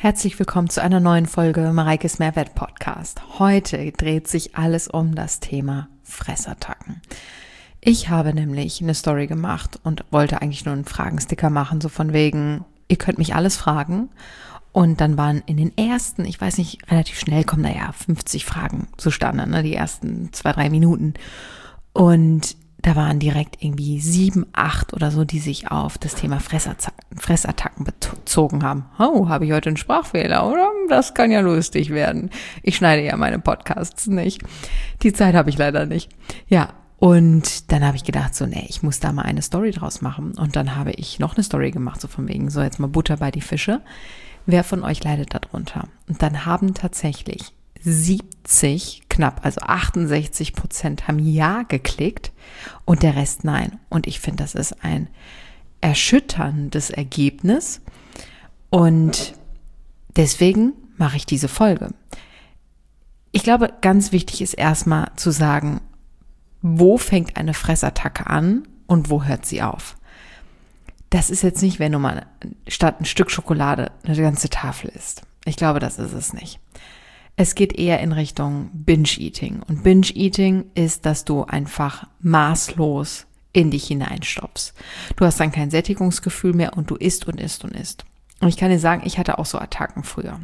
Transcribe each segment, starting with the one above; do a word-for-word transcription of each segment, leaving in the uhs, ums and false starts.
Herzlich willkommen zu einer neuen Folge Mareikes Mehrwert Podcast. Heute dreht sich alles um das Thema Fressattacken. Ich habe nämlich eine Story gemacht und wollte eigentlich nur einen Fragensticker machen, so von wegen, ihr könnt mich alles fragen. Und dann waren in den ersten, ich weiß nicht, relativ schnell kommen da ja fünfzig Fragen zustande, ne, die ersten zwei, drei Minuten. Und da waren direkt irgendwie sieben, acht oder so, die sich auf das Thema Fressattacken, Fressattacken bezogen haben. Oh, habe ich heute einen Sprachfehler, oder? Das kann ja lustig werden. Ich schneide ja meine Podcasts nicht. Die Zeit habe ich leider nicht. Ja, und dann habe ich gedacht, so, nee, ich muss da mal eine Story draus machen. Und dann habe ich noch eine Story gemacht, so von wegen, so jetzt mal Butter bei die Fische. Wer von euch leidet darunter? Und dann haben tatsächlich siebzig, knapp, also achtundsechzig Prozent haben Ja geklickt und der Rest Nein. Und ich finde, das ist ein erschütterndes Ergebnis und deswegen mache ich diese Folge. Ich glaube, ganz wichtig ist erstmal zu sagen, wo fängt eine Fressattacke an und wo hört sie auf? Das ist jetzt nicht, wenn du mal statt ein Stück Schokolade eine ganze Tafel isst. Ich glaube, das ist es nicht. Es geht eher in Richtung Binge-Eating. Und Binge-Eating ist, dass du einfach maßlos in dich hineinstopfst. Du hast dann kein Sättigungsgefühl mehr und du isst und isst und isst. Und ich kann dir sagen, ich hatte auch so Attacken früher.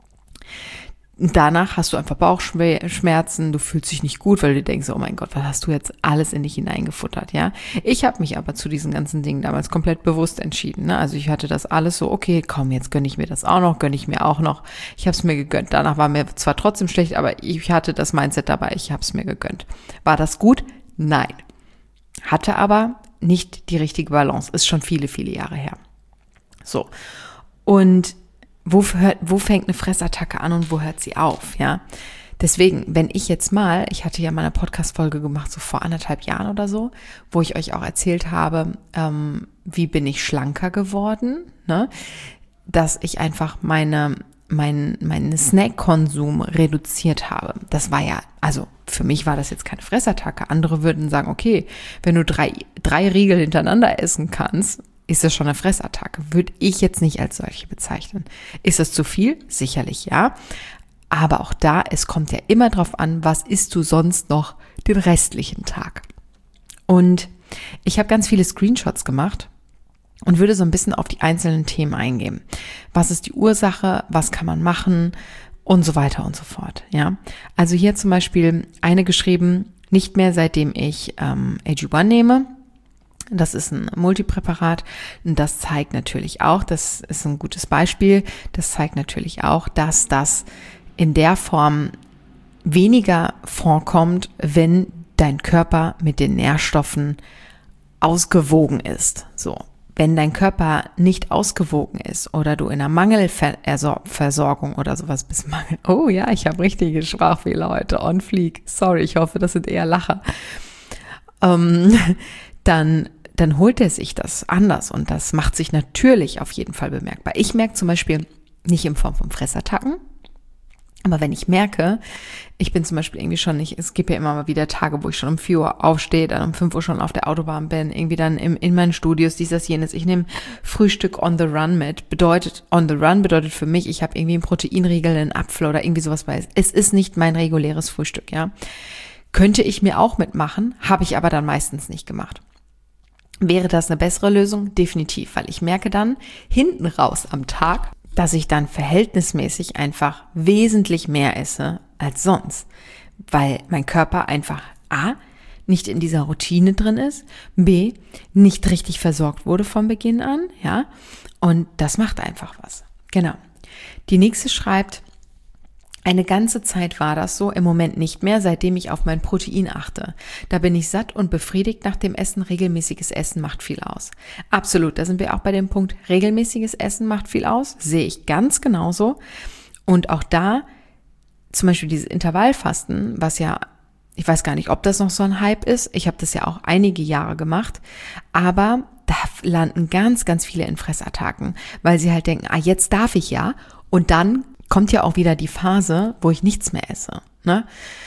Danach hast du einfach Bauchschmerzen, du fühlst dich nicht gut, weil du denkst, oh mein Gott, was hast du jetzt alles in dich hineingefuttert, ja? Ich habe mich aber zu diesen ganzen Dingen damals komplett bewusst entschieden, ne? Also ich hatte das alles so, okay, komm, jetzt gönne ich mir das auch noch, gönne ich mir auch noch. Ich habe es mir gegönnt. Danach war mir zwar trotzdem schlecht, aber ich hatte das Mindset dabei, ich habe es mir gegönnt. War das gut? Nein. Hatte aber nicht die richtige Balance. Ist schon viele, viele Jahre her. So. Und Wo, hört, wo fängt eine Fressattacke an und wo hört sie auf, ja? Deswegen, wenn ich jetzt mal, ich hatte ja mal eine Podcast-Folge gemacht, so vor anderthalb Jahren oder so, wo ich euch auch erzählt habe, ähm, wie bin ich schlanker geworden, ne? Dass ich einfach meine, mein, meinen Snack-Konsum reduziert habe. Das war ja, also für mich war das jetzt keine Fressattacke. Andere würden sagen, okay, wenn du drei, drei Riegel hintereinander essen kannst, ist das schon eine Fressattacke? Würde ich jetzt nicht als solche bezeichnen. Ist es zu viel? Sicherlich ja. Aber auch da, es kommt ja immer drauf an, was isst du sonst noch den restlichen Tag. Und ich habe ganz viele Screenshots gemacht und würde so ein bisschen auf die einzelnen Themen eingehen. Was ist die Ursache? Was kann man machen? Und so weiter und so fort. Ja. Also hier zum Beispiel eine geschrieben, nicht mehr seitdem ich ähm, A G eins nehme. Das ist ein Multipräparat und das zeigt natürlich auch, das ist ein gutes Beispiel, das zeigt natürlich auch, dass das in der Form weniger vorkommt, wenn dein Körper mit den Nährstoffen ausgewogen ist. So, wenn dein Körper nicht ausgewogen ist oder du in einer Mangelversorgung oder sowas bist, Mangel. Oh ja, ich habe richtige Sprachfehler heute on fleek. Sorry, ich hoffe, das sind eher Lacher. Ähm, dann dann holt er sich das anders und das macht sich natürlich auf jeden Fall bemerkbar. Ich merke zum Beispiel nicht in Form von Fressattacken, aber wenn ich merke, ich bin zum Beispiel irgendwie schon nicht, es gibt ja immer mal wieder Tage, wo ich schon um vier Uhr aufstehe, dann um fünf Uhr schon auf der Autobahn bin, irgendwie dann im, in meinen Studios, dies, das, jenes. Ich nehme Frühstück on the run mit. Bedeutet, on the run bedeutet für mich, ich habe irgendwie einen Proteinriegel, einen Apfel oder irgendwie sowas bei. Es ist nicht mein reguläres Frühstück, ja. Könnte ich mir auch mitmachen, habe ich aber dann meistens nicht gemacht. Wäre das eine bessere Lösung? Definitiv, weil ich merke dann hinten raus am Tag, dass ich dann verhältnismäßig einfach wesentlich mehr esse als sonst, weil mein Körper einfach A, nicht in dieser Routine drin ist, B, nicht richtig versorgt wurde von Beginn an, ja, und das macht einfach was. Genau. Die nächste schreibt, eine ganze Zeit war das so, im Moment nicht mehr, seitdem ich auf mein Protein achte. Da bin ich satt und befriedigt nach dem Essen. Regelmäßiges Essen macht viel aus. Absolut, da sind wir auch bei dem Punkt, regelmäßiges Essen macht viel aus, sehe ich ganz genauso. Und auch da, zum Beispiel dieses Intervallfasten, was ja, ich weiß gar nicht, ob das noch so ein Hype ist, ich habe das ja auch einige Jahre gemacht, aber da landen ganz, ganz viele in Fressattacken, weil sie halt denken, ah, jetzt darf ich ja, und dann kommt ja auch wieder die Phase, wo ich nichts mehr esse, ne?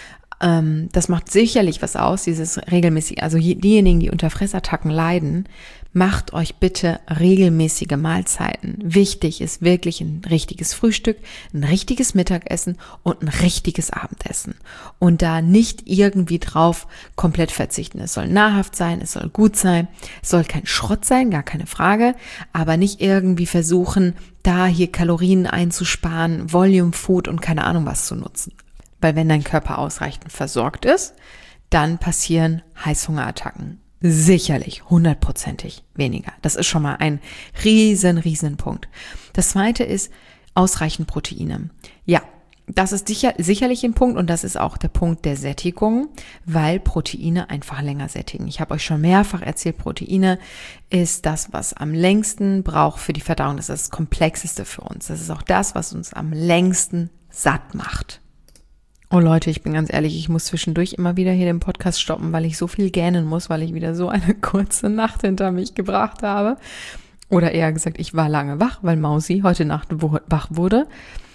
Ähm, das macht sicherlich was aus, dieses regelmäßig, also diejenigen, die unter Fressattacken leiden, macht euch bitte regelmäßige Mahlzeiten. Wichtig ist wirklich ein richtiges Frühstück, ein richtiges Mittagessen und ein richtiges Abendessen. Und da nicht irgendwie drauf komplett verzichten. Es soll nahrhaft sein, es soll gut sein, es soll kein Schrott sein, gar keine Frage, aber nicht irgendwie versuchen, da hier Kalorien einzusparen, Volume Food und keine Ahnung was zu nutzen. Weil wenn dein Körper ausreichend versorgt ist, dann passieren Heißhungerattacken. Sicherlich, hundertprozentig weniger. Das ist schon mal ein riesen, riesen Punkt. Das zweite ist ausreichend Proteine. Ja, das ist sicher, sicherlich ein Punkt und das ist auch der Punkt der Sättigung, weil Proteine einfach länger sättigen. Ich habe euch schon mehrfach erzählt, Proteine ist das, was am längsten braucht für die Verdauung. Das ist das Komplexeste für uns. Das ist auch das, was uns am längsten satt macht. Oh Leute, ich bin ganz ehrlich, ich muss zwischendurch immer wieder hier den Podcast stoppen, weil ich so viel gähnen muss, weil ich wieder so eine kurze Nacht hinter mich gebracht habe. Oder eher gesagt, ich war lange wach, weil Mausi heute Nacht wach wurde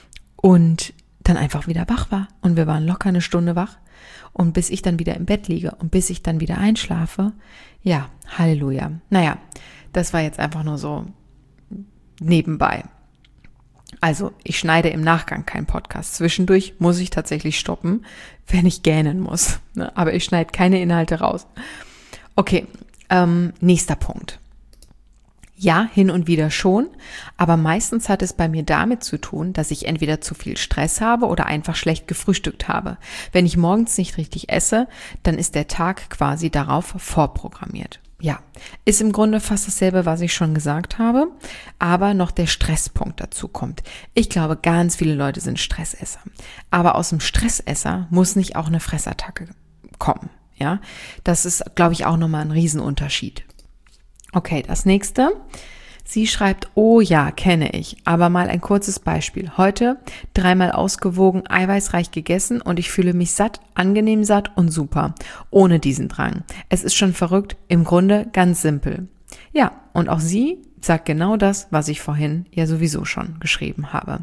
und dann einfach wieder wach war. Und wir waren locker eine Stunde wach. Und bis ich dann wieder im Bett liege und bis ich dann wieder einschlafe, ja, Halleluja. Naja, das war jetzt einfach nur so nebenbei. Also ich schneide im Nachgang keinen Podcast. Zwischendurch muss ich tatsächlich stoppen, wenn ich gähnen muss. Aber ich schneide keine Inhalte raus. Okay, ähm, nächster Punkt. Ja, hin und wieder schon, aber meistens hat es bei mir damit zu tun, dass ich entweder zu viel Stress habe oder einfach schlecht gefrühstückt habe. Wenn ich morgens nicht richtig esse, dann ist der Tag quasi darauf vorprogrammiert. Ja, ist im Grunde fast dasselbe, was ich schon gesagt habe, aber noch der Stresspunkt dazu kommt. Ich glaube, ganz viele Leute sind Stressesser, aber aus dem Stressesser muss nicht auch eine Fressattacke kommen. Ja, das ist, glaube ich, auch nochmal ein Riesenunterschied. Okay, das nächste. Sie schreibt, oh ja, kenne ich, aber mal ein kurzes Beispiel. Heute dreimal ausgewogen, eiweißreich gegessen und ich fühle mich satt, angenehm satt und super, ohne diesen Drang. Es ist schon verrückt, im Grunde ganz simpel. Ja, und auch sie sagt genau das, was ich vorhin ja sowieso schon geschrieben habe.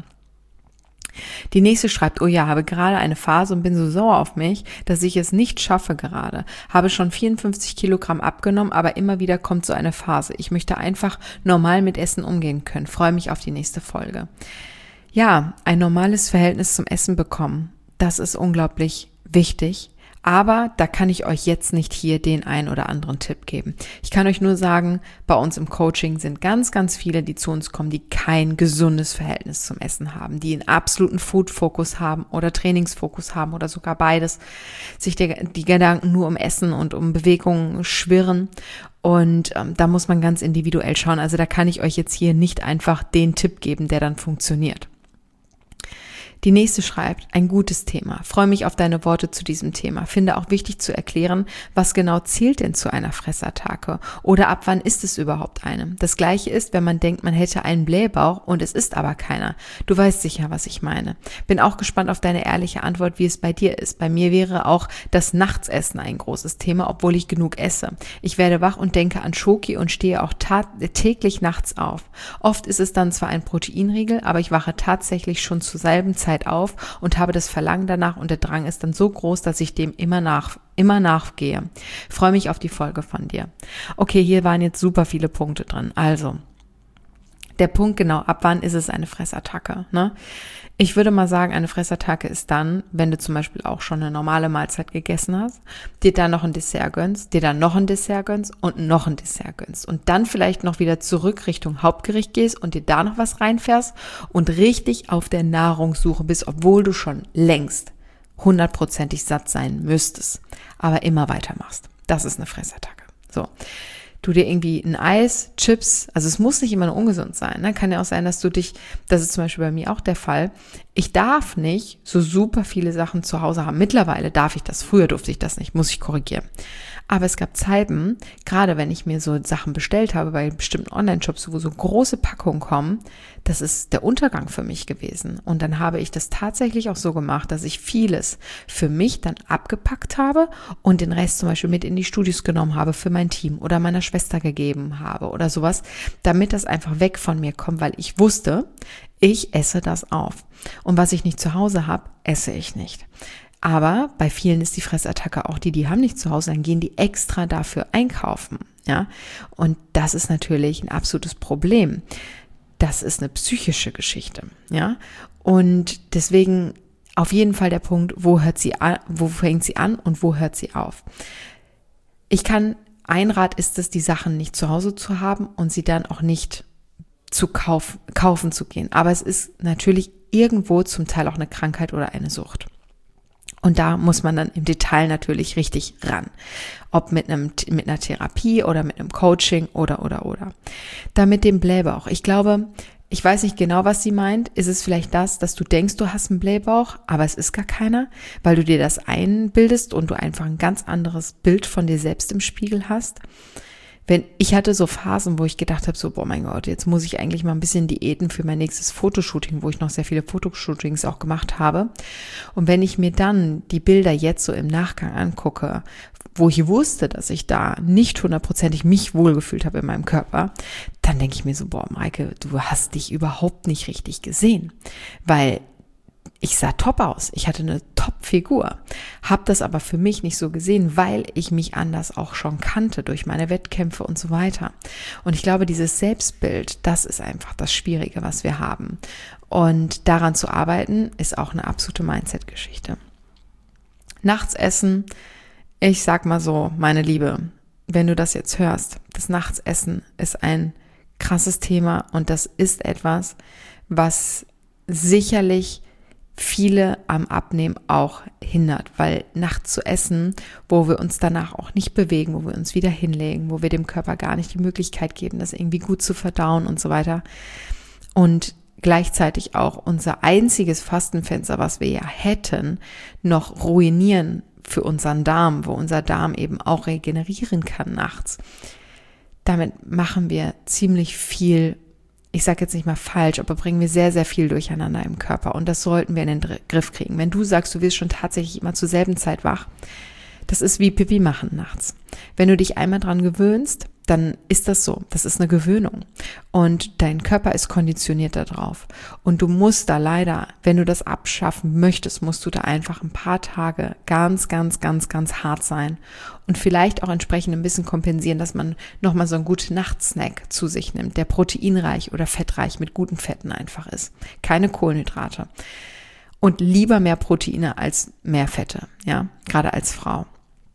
Die nächste schreibt, oh ja, habe gerade eine Phase und bin so sauer auf mich, dass ich es nicht schaffe gerade. Habe schon vierundfünfzig Kilogramm abgenommen, aber immer wieder kommt so eine Phase. Ich möchte einfach normal mit Essen umgehen können. Freue mich auf die nächste Folge. Ja, ein normales Verhältnis zum Essen bekommen, das ist unglaublich wichtig. Aber da kann ich euch jetzt nicht hier den einen oder anderen Tipp geben. Ich kann euch nur sagen, bei uns im Coaching sind ganz, ganz viele, die zu uns kommen, die kein gesundes Verhältnis zum Essen haben, die einen absoluten Food-Fokus haben oder Trainingsfokus haben oder sogar beides, sich die, die Gedanken nur um Essen und um Bewegungen schwirren. Und ähm, da muss man ganz individuell schauen. Also da kann ich euch jetzt hier nicht einfach den Tipp geben, der dann funktioniert. Die nächste schreibt, ein gutes Thema. Freue mich auf deine Worte zu diesem Thema. Finde auch wichtig zu erklären, was genau zählt denn zu einer Fressattacke oder ab wann ist es überhaupt eine. Das Gleiche ist, wenn man denkt, man hätte einen Blähbauch und es ist aber keiner. Du weißt sicher, was ich meine. Bin auch gespannt auf deine ehrliche Antwort, wie es bei dir ist. Bei mir wäre auch das Nachtsessen ein großes Thema, obwohl ich genug esse. Ich werde wach und denke an Schoki und stehe auch tat- täglich nachts auf. Oft ist es dann zwar ein Proteinriegel, aber ich wache tatsächlich schon zur selben Zeit auf und habe das Verlangen danach und der Drang ist dann so groß, dass ich dem immer nach, immer nachgehe. Freue mich auf die Folge von dir. Okay, hier waren jetzt super viele Punkte drin. Also, der Punkt genau, ab wann ist es eine Fressattacke, ne? Ich würde mal sagen, eine Fressattacke ist dann, wenn du zum Beispiel auch schon eine normale Mahlzeit gegessen hast, dir dann noch ein Dessert gönnst, dir dann noch ein Dessert gönnst und noch ein Dessert gönnst und dann vielleicht noch wieder zurück Richtung Hauptgericht gehst und dir da noch was reinfährst und richtig auf der Nahrungssuche bist, obwohl du schon längst hundertprozentig satt sein müsstest, aber immer weitermachst. Das ist eine Fressattacke. So. Du dir irgendwie ein Eis, Chips, also es muss nicht immer nur ungesund sein, ne? Kann ja auch sein, dass du dich, das ist zum Beispiel bei mir auch der Fall, ich darf nicht so super viele Sachen zu Hause haben. Mittlerweile darf ich das, früher durfte ich das nicht, muss ich korrigieren. Aber es gab Zeiten, gerade wenn ich mir so Sachen bestellt habe bei bestimmten Online-Shops, wo so große Packungen kommen, das ist der Untergang für mich gewesen. Und dann habe ich das tatsächlich auch so gemacht, dass ich vieles für mich dann abgepackt habe und den Rest zum Beispiel mit in die Studios genommen habe für mein Team oder meiner Schwester gegeben habe oder sowas, damit das einfach weg von mir kommt, weil ich wusste, ich esse das auf. Und was ich nicht zu Hause habe, esse ich nicht. Aber bei vielen ist die Fressattacke auch die, die haben nicht zu Hause, dann gehen die extra dafür einkaufen. Ja, und das ist natürlich ein absolutes Problem. Das ist eine psychische Geschichte. Ja, und deswegen auf jeden Fall der Punkt, wo hört sie an, wo fängt sie an und wo hört sie auf? Ich kann, ein Rat ist es, die Sachen nicht zu Hause zu haben und sie dann auch nicht zu kaufen, kaufen zu gehen. Aber es ist natürlich irgendwo zum Teil auch eine Krankheit oder eine Sucht. Und da muss man dann im Detail natürlich richtig ran. Ob mit einem, mit einer Therapie oder mit einem Coaching oder, oder, oder. Da mit dem Blähbauch. Ich glaube, ich weiß nicht genau, was sie meint. Ist es vielleicht das, dass du denkst, du hast einen Blähbauch, aber es ist gar keiner, weil du dir das einbildest und du einfach ein ganz anderes Bild von dir selbst im Spiegel hast? Wenn ich hatte so Phasen, wo ich gedacht habe, so, boah, mein Gott, jetzt muss ich eigentlich mal ein bisschen Diäten für mein nächstes Fotoshooting, wo ich noch sehr viele Fotoshootings auch gemacht habe. Und wenn ich mir dann die Bilder jetzt so im Nachgang angucke, wo ich wusste, dass ich da nicht hundertprozentig mich wohlgefühlt habe in meinem Körper, dann denke ich mir so, boah, Maike, du hast dich überhaupt nicht richtig gesehen, weil ich sah top aus, ich hatte eine Top-Figur, habe das aber für mich nicht so gesehen, weil ich mich anders auch schon kannte durch meine Wettkämpfe und so weiter. Und ich glaube, dieses Selbstbild, das ist einfach das Schwierige, was wir haben. Und daran zu arbeiten, ist auch eine absolute Mindset-Geschichte. Nachts essen, ich sag mal so, meine Liebe, wenn du das jetzt hörst, das Nachtsessen ist ein krasses Thema und das ist etwas, was sicherlich viele am Abnehmen auch hindert, weil nachts zu essen, wo wir uns danach auch nicht bewegen, wo wir uns wieder hinlegen, wo wir dem Körper gar nicht die Möglichkeit geben, das irgendwie gut zu verdauen und so weiter und gleichzeitig auch unser einziges Fastenfenster, was wir ja hätten, noch ruinieren für unseren Darm, wo unser Darm eben auch regenerieren kann nachts. Damit machen wir ziemlich viel, ich sage jetzt nicht mal falsch, aber bringen wir sehr, sehr viel durcheinander im Körper und das sollten wir in den Griff kriegen. Wenn du sagst, du wirst schon tatsächlich immer zur selben Zeit wach, das ist wie Pipi machen nachts. Wenn du dich einmal dran gewöhnst, dann ist das so. Das ist eine Gewöhnung und dein Körper ist konditioniert darauf und du musst da leider, wenn du das abschaffen möchtest, musst du da einfach ein paar Tage ganz, ganz, ganz, ganz hart sein und vielleicht auch entsprechend ein bisschen kompensieren, dass man nochmal so einen guten Nachtsnack zu sich nimmt, der proteinreich oder fettreich mit guten Fetten einfach ist. Keine Kohlenhydrate und lieber mehr Proteine als mehr Fette, ja, gerade als Frau.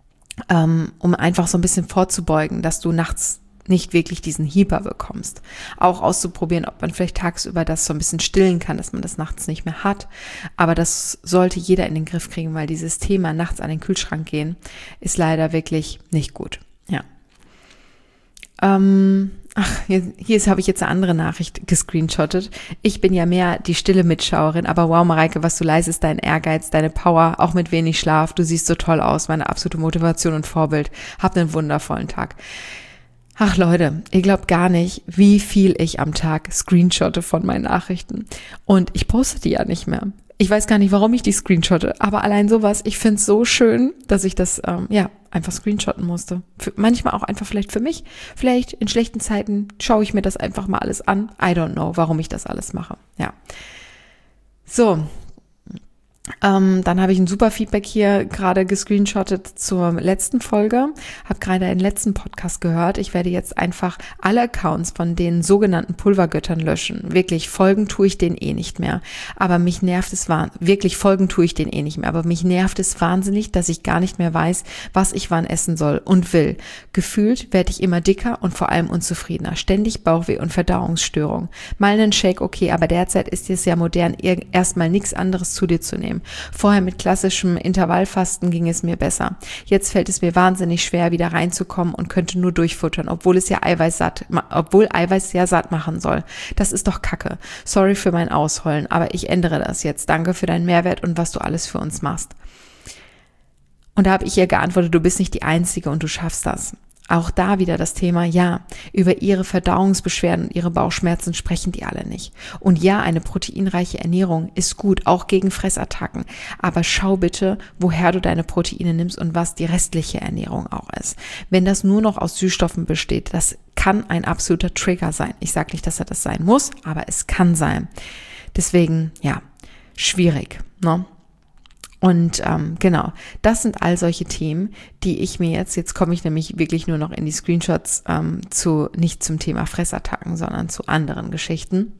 Um einfach so ein bisschen vorzubeugen, dass du nachts nicht wirklich diesen Hieper bekommst. Auch auszuprobieren, ob man vielleicht tagsüber das so ein bisschen stillen kann, dass man das nachts nicht mehr hat. Aber das sollte jeder in den Griff kriegen, weil dieses Thema nachts an den Kühlschrank gehen ist leider wirklich nicht gut. Ja. Ähm, ach, hier, hier habe ich jetzt eine andere Nachricht gescreenshottet. Ich bin ja mehr die stille Mitschauerin, aber wow, Mareike, was du leistest, dein Ehrgeiz, deine Power, auch mit wenig Schlaf, du siehst so toll aus, meine absolute Motivation und Vorbild. Habt einen wundervollen Tag. Ach Leute, ihr glaubt gar nicht, wie viel ich am Tag screenshotte von meinen Nachrichten. Und ich poste die ja nicht mehr. Ich weiß gar nicht, warum ich die screenshotte, aber allein sowas, ich finde es so schön, dass ich das ähm, ja einfach screenshotten musste. Für, manchmal auch einfach vielleicht für mich. Vielleicht in schlechten Zeiten schaue ich mir das einfach mal alles an. I don't know, warum ich das alles mache. Ja. So. Ähm, dann habe ich ein super Feedback hier gerade gescreenshottet zur letzten Folge. Habe gerade einen letzten Podcast gehört. Ich werde jetzt einfach alle Accounts von den sogenannten Pulvergöttern löschen. Wirklich, folgen tue ich denen eh nicht mehr. Aber mich nervt es wahnsinnig. Wirklich, folgen tue ich denen eh nicht mehr. Aber mich nervt es wahnsinnig, dass ich gar nicht mehr weiß, was ich wann essen soll und will. Gefühlt werde ich immer dicker und vor allem unzufriedener. Ständig Bauchweh und Verdauungsstörung. Mal einen Shake, okay, aber derzeit ist es ja modern, erstmal nichts anderes zu dir zu nehmen. Vorher mit klassischem Intervallfasten ging es mir besser. Jetzt fällt es mir wahnsinnig schwer, wieder reinzukommen und könnte nur durchfuttern, obwohl es ja Eiweiß satt, obwohl Eiweiß sehr satt machen soll. Das ist doch Kacke. Sorry für mein Ausheulen, aber ich ändere das jetzt. Danke für deinen Mehrwert und was du alles für uns machst. Und da habe ich ihr geantwortet, du bist nicht die Einzige und du schaffst das. Auch da wieder das Thema, ja, über ihre Verdauungsbeschwerden und ihre Bauchschmerzen sprechen die alle nicht. Und ja, eine proteinreiche Ernährung ist gut, auch gegen Fressattacken. Aber schau bitte, woher du deine Proteine nimmst und was die restliche Ernährung auch ist. Wenn das nur noch aus Süßstoffen besteht, das kann ein absoluter Trigger sein. Ich sage nicht, dass er das sein muss, aber es kann sein. Deswegen, ja, schwierig, ne? Und ähm, genau, das sind all solche Themen, die ich mir jetzt, jetzt komme ich nämlich wirklich nur noch in die Screenshots ähm, zu, nicht zum Thema Fressattacken, sondern zu anderen Geschichten.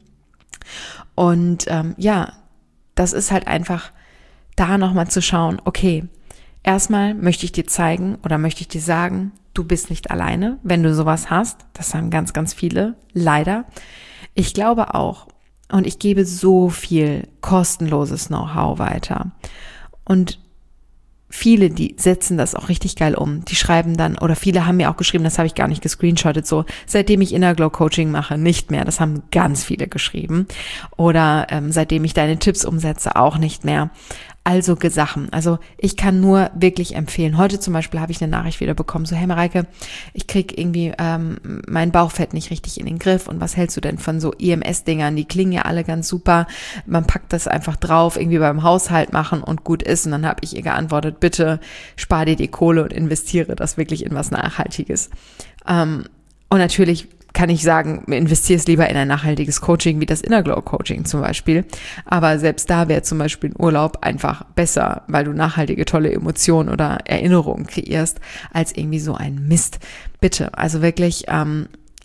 Und ähm, ja, das ist halt einfach da nochmal zu schauen, okay, erstmal möchte ich dir zeigen oder möchte ich dir sagen, du bist nicht alleine, wenn du sowas hast. Das haben ganz, ganz viele, leider. Ich glaube auch, und ich gebe so viel kostenloses Know-how weiter. Und viele, die setzen das auch richtig geil um. Die schreiben dann, oder viele haben mir auch geschrieben, das habe ich gar nicht gescreenshottet, so, seitdem ich Inner Glow Coaching mache, nicht mehr. Das haben ganz viele geschrieben. Oder ähm, seitdem ich deine Tipps umsetze, auch nicht mehr. Also Sachen. Also ich kann nur wirklich empfehlen. Heute zum Beispiel habe ich eine Nachricht wieder bekommen, so, hey Mareike, ich kriege irgendwie ähm, mein Bauchfett nicht richtig in den Griff und was hältst du denn von so I M S-Dingern? Die klingen ja alle ganz super. Man packt das einfach drauf, irgendwie beim Haushalt machen und gut ist. Und dann habe ich ihr geantwortet, bitte spar dir die Kohle und investiere das wirklich in was Nachhaltiges. Ähm, und natürlich kann ich sagen, investiere es lieber in ein nachhaltiges Coaching wie das Inner Glow Coaching zum Beispiel. Aber selbst da wäre zum Beispiel ein Urlaub einfach besser, weil du nachhaltige, tolle Emotionen oder Erinnerungen kreierst, als irgendwie so ein Mist. Bitte, also wirklich, ähm,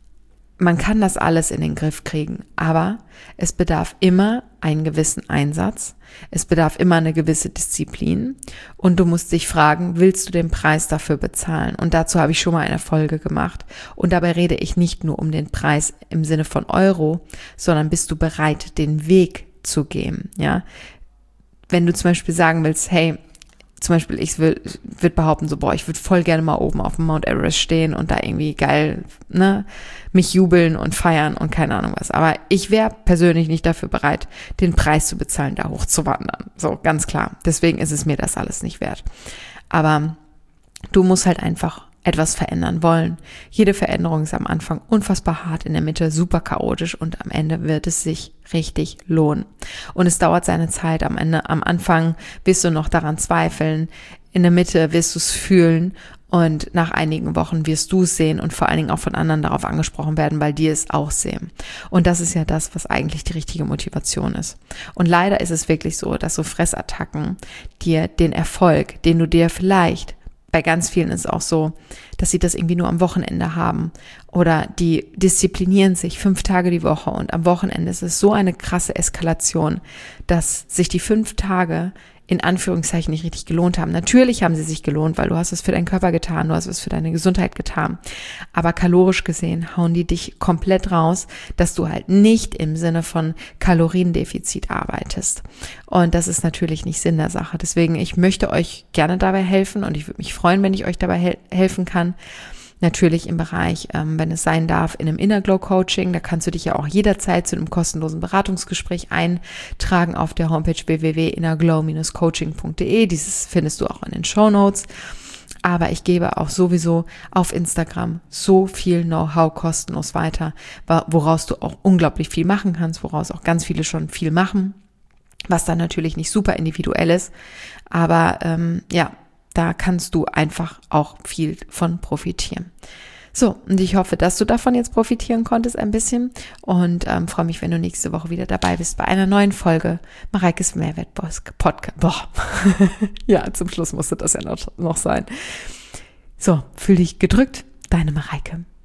man kann das alles in den Griff kriegen, aber es bedarf immer einen gewissen Einsatz, es bedarf immer eine gewisse Disziplin und du musst dich fragen, willst du den Preis dafür bezahlen? Und dazu habe ich schon mal eine Folge gemacht und dabei rede ich nicht nur um den Preis im Sinne von Euro, sondern bist du bereit, den Weg zu gehen, ja? Wenn du zum Beispiel sagen willst, hey, zum Beispiel, ich will, würde behaupten, so, boah, ich würde voll gerne mal oben auf dem Mount Everest stehen und da irgendwie geil, ne, mich jubeln und feiern und keine Ahnung was. Aber ich wäre persönlich nicht dafür bereit, den Preis zu bezahlen, da hochzuwandern. So, ganz klar. Deswegen ist es mir das alles nicht wert. Aber du musst halt einfach etwas verändern wollen. Jede Veränderung ist am Anfang unfassbar hart, in der Mitte super chaotisch und am Ende wird es sich richtig lohnen. Und es dauert seine Zeit. Am Ende, am Anfang wirst du noch daran zweifeln. In der Mitte wirst du es fühlen und nach einigen Wochen wirst du es sehen und vor allen Dingen auch von anderen darauf angesprochen werden, weil die es auch sehen. Und das ist ja das, was eigentlich die richtige Motivation ist. Und leider ist es wirklich so, dass so Fressattacken dir den Erfolg, den du dir vielleicht, bei ganz vielen ist es auch so, dass sie das irgendwie nur am Wochenende haben oder die disziplinieren sich fünf Tage die Woche und am Wochenende ist es so eine krasse Eskalation, dass sich die fünf Tage in Anführungszeichen nicht richtig gelohnt haben. Natürlich haben sie sich gelohnt, weil du hast es für deinen Körper getan, du hast es für deine Gesundheit getan. Aber kalorisch gesehen hauen die dich komplett raus, dass du halt nicht im Sinne von Kaloriendefizit arbeitest. Und das ist natürlich nicht Sinn der Sache. Deswegen, ich möchte euch gerne dabei helfen und ich würde mich freuen, wenn ich euch dabei hel- helfen kann. Natürlich im Bereich, ähm, wenn es sein darf, in einem Inner Glow Coaching. Da kannst du dich ja auch jederzeit zu einem kostenlosen Beratungsgespräch eintragen auf der Homepage w w w punkt innerglow dash coaching punkt d e. Dieses findest du auch in den Shownotes. Aber ich gebe auch sowieso auf Instagram so viel Know-how kostenlos weiter, woraus du auch unglaublich viel machen kannst, woraus auch ganz viele schon viel machen, was dann natürlich nicht super individuell ist. Aber ähm, ja, da kannst du einfach auch viel von profitieren. So, und ich hoffe, dass du davon jetzt profitieren konntest ein bisschen und ähm, freue mich, wenn du nächste Woche wieder dabei bist bei einer neuen Folge Mareikes Mehrwert-Podcast. Boah, ja, zum Schluss musste das ja noch, noch sein. So, fühl dich gedrückt, deine Mareike.